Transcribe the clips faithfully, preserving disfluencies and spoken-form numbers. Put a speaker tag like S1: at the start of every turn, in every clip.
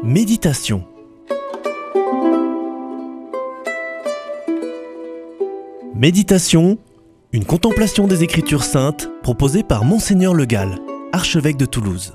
S1: Méditation. Méditation, une contemplation des Écritures saintes proposée par Monseigneur Le Gall, archevêque de Toulouse.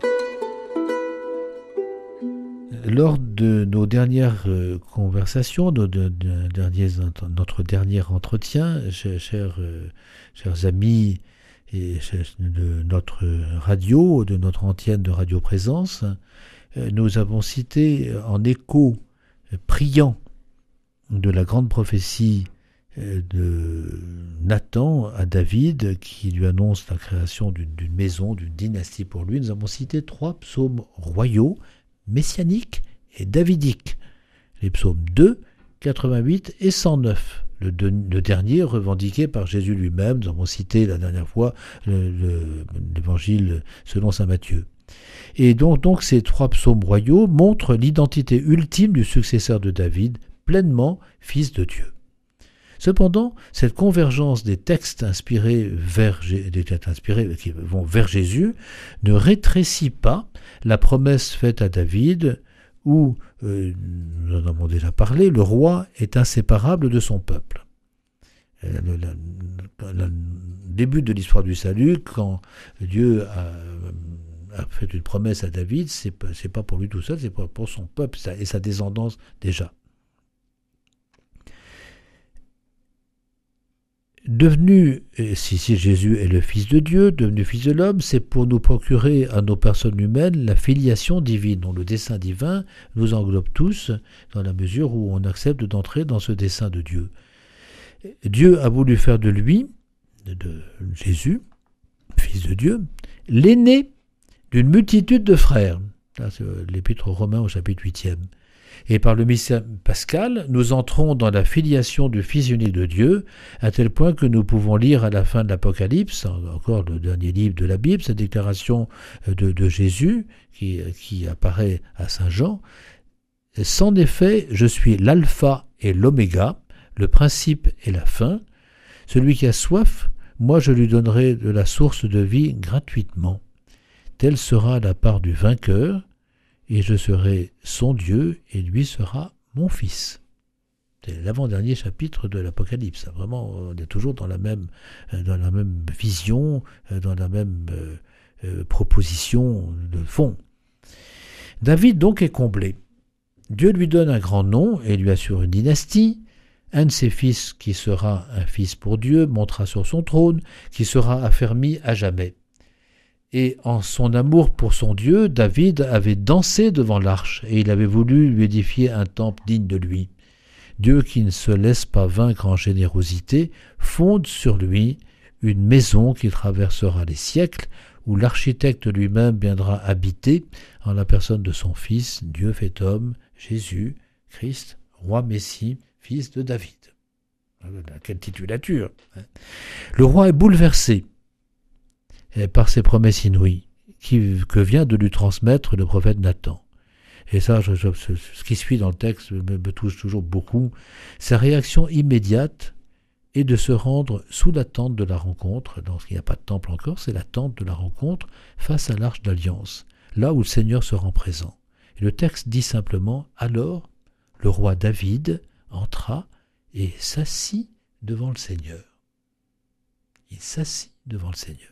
S2: Lors de nos dernières euh, conversations, de, de, de, derniers, notre dernier entretien, chers, chers, euh, chers amis et chers, de notre radio, de notre antenne de Radio Présence, euh, nous avons cité en écho euh, priant de la grande prophétie euh, de Nathan à David, qui lui annonce la création d'une, d'une maison, d'une dynastie pour lui. Nous avons cité trois psaumes royaux, messianique et davidique, les psaumes deux, quatre-vingt-huit et cent neuf, le, de, le dernier revendiqué par Jésus lui-même. Nous avons cité la dernière fois le, le, l'évangile selon saint Matthieu. Et donc, donc ces trois psaumes royaux montrent l'identité ultime du successeur de David, pleinement fils de Dieu. Cependant, cette convergence des textes inspirés vers, des textes inspirés qui vont vers Jésus ne rétrécit pas la promesse faite à David où, euh, nous en avons déjà parlé, le roi est inséparable de son peuple. Le, le, le, le début de l'histoire du salut, quand Dieu a, a fait une promesse à David, c'est pas, c'est pas pour lui tout seul, c'est pour, pour son peuple et sa descendance déjà. Devenu, si, si Jésus est le Fils de Dieu, devenu Fils de l'homme, c'est pour nous procurer à nos personnes humaines la filiation divine, dont le dessein divin nous englobe tous, dans la mesure où on accepte d'entrer dans ce dessein de Dieu. Dieu a voulu faire de lui, de Jésus, Fils de Dieu, l'aîné d'une multitude de frères. Là, c'est l'Épître aux Romains au chapitre huitième. Et par le mystère pascal, nous entrons dans la filiation du Fils unique de Dieu, à tel point que nous pouvons lire à la fin de l'Apocalypse, encore le dernier livre de la Bible, cette déclaration de, de Jésus qui, qui apparaît à saint Jean. « Sans effet, je suis l'alpha et l'oméga, le principe et la fin. Celui qui a soif, moi je lui donnerai de la source de vie gratuitement. Telle sera la part du vainqueur, et je serai son Dieu, et lui sera mon fils. » C'est l'avant-dernier chapitre de l'Apocalypse. Vraiment, on est toujours dans la même, dans la même vision, dans la même euh, euh, proposition de fond. David donc est comblé. Dieu lui donne un grand nom et lui assure une dynastie. Un de ses fils, qui sera un fils pour Dieu, montera sur son trône, qui sera affermi à jamais. Et en son amour pour son Dieu, David avait dansé devant l'arche et il avait voulu lui édifier un temple digne de lui. Dieu, qui ne se laisse pas vaincre en générosité, fonde sur lui une maison qui traversera les siècles, où l'architecte lui-même viendra habiter en la personne de son Fils, Dieu fait homme, Jésus, Christ, roi Messie, fils de David. Quelle titulature, hein. Le roi est bouleversé par ces promesses inouïes qui, que vient de lui transmettre le prophète Nathan. Et ça, je, je, ce, ce qui suit dans le texte me, me touche toujours beaucoup. Sa réaction immédiate est de se rendre sous la tente de la rencontre. Lorsqu'il n'y a pas de temple encore, c'est la tente de la rencontre face à l'arche d'alliance, là où le Seigneur se rend présent. Et le texte dit simplement « Alors, le roi David entra et s'assit devant le Seigneur. » Il s'assit devant le Seigneur.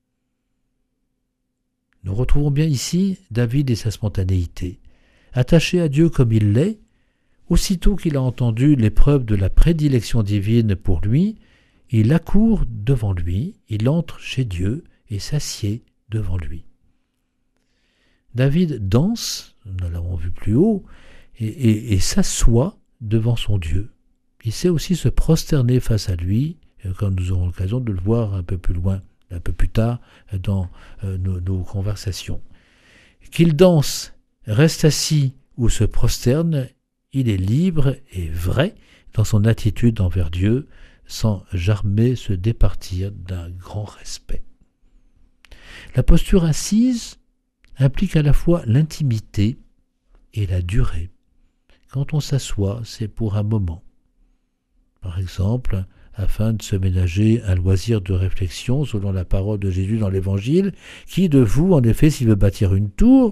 S2: Nous retrouvons bien ici David et sa spontanéité. Attaché à Dieu comme il l'est, aussitôt qu'il a entendu l'épreuve de la prédilection divine pour lui, il accourt devant lui, il entre chez Dieu et s'assied devant lui. David danse, nous l'avons vu plus haut, et, et, et s'assoit devant son Dieu. Il sait aussi se prosterner face à lui, comme nous aurons l'occasion de le voir un peu plus loin, un peu plus tard dans euh, nos, nos conversations. Qu'il danse, reste assis ou se prosterne, il est libre et vrai dans son attitude envers Dieu, sans jamais se départir d'un grand respect. La posture assise implique à la fois l'intimité et la durée. Quand on s'assoit, c'est pour un moment. Par exemple, afin de se ménager un loisir de réflexion selon la parole de Jésus dans l'Évangile. Qui de vous, en effet, s'il veut bâtir une tour,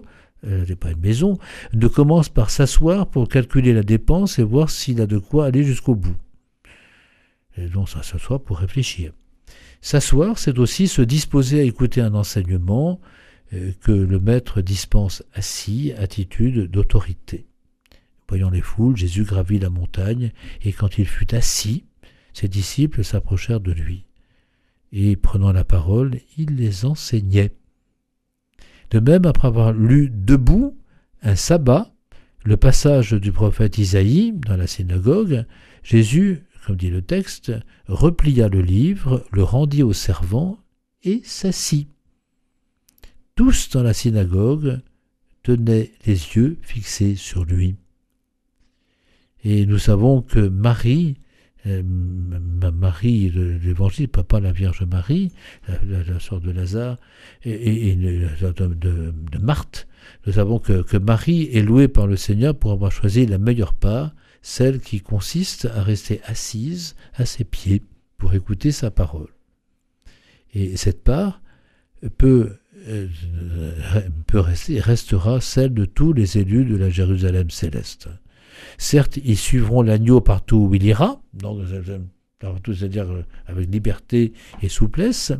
S2: elle n'est pas une maison, ne commence par s'asseoir pour calculer la dépense et voir s'il a de quoi aller jusqu'au bout. Et donc ça s'assoit pour réfléchir. S'asseoir, c'est aussi se disposer à écouter un enseignement euh, que le maître dispense assis, attitude d'autorité. Voyant les foules, Jésus gravit la montagne, et quand il fut assis, ses disciples s'approchèrent de lui. Et prenant la parole, il les enseignait. De même, après avoir lu debout un sabbat, le passage du prophète Isaïe dans la synagogue, Jésus, comme dit le texte, replia le livre, le rendit aux servants et s'assit. Tous dans la synagogue tenaient les yeux fixés sur lui. Et nous savons que Marie, euh, Marie de l'Évangile, pas la Vierge Marie, la, la, la sœur de Lazare, et, et, et de, de, de Marthe, nous savons que, que Marie est louée par le Seigneur pour avoir choisi la meilleure part, celle qui consiste à rester assise à ses pieds pour écouter sa parole. Et cette part peut, euh, peut rester, restera celle de tous les élus de la Jérusalem céleste. Certes, ils suivront l'agneau partout où il ira, donc, partout, c'est-à-dire avec liberté et souplesse,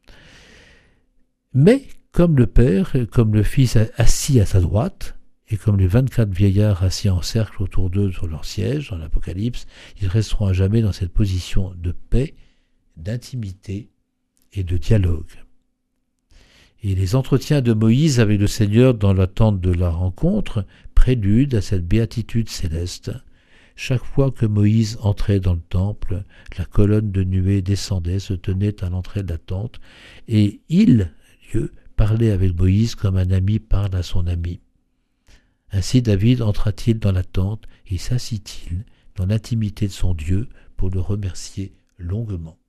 S2: mais comme le Père, comme le Fils assis à sa droite, et comme les vingt-quatre vieillards assis en cercle autour d'eux sur leur siège, dans l'Apocalypse, ils resteront à jamais dans cette position de paix, d'intimité et de dialogue. Et les entretiens de Moïse avec le Seigneur dans l'attente de la rencontre prélude à cette béatitude céleste. Chaque fois que Moïse entrait dans le temple, la colonne de nuée descendait, se tenait à l'entrée de la tente, et il, Dieu, parlait avec Moïse comme un ami parle à son ami. Ainsi David entra-t-il dans la tente et s'assit-il dans l'intimité de son Dieu pour le remercier longuement.